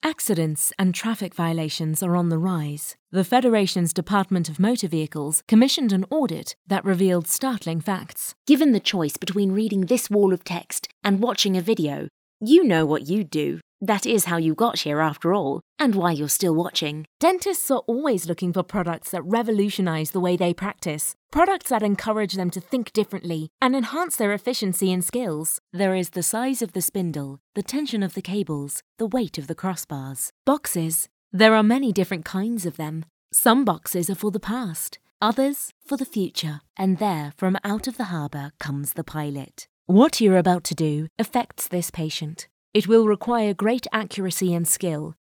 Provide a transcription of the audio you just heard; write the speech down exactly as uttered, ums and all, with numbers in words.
Accidents and traffic violations are on the rise. The Federation's Department of Motor Vehicles commissioned an audit that revealed startling facts. Given the choice between reading this wall of text and watching a video, you know what you'd do. That is how you got here after all, and why you're still watching. Dentists are always looking for products that revolutionize the way they practice, products that encourage them to think differently and enhance their efficiency and skills. There is the size of the spindle, the tension of the cables, the weight of the crossbars. Boxes. There are many different kinds of them. Some boxes are for the past, others for the future, and there, from out of the harbour, comes the pilot. What you're about to do affects this patient. It will require great accuracy and skill,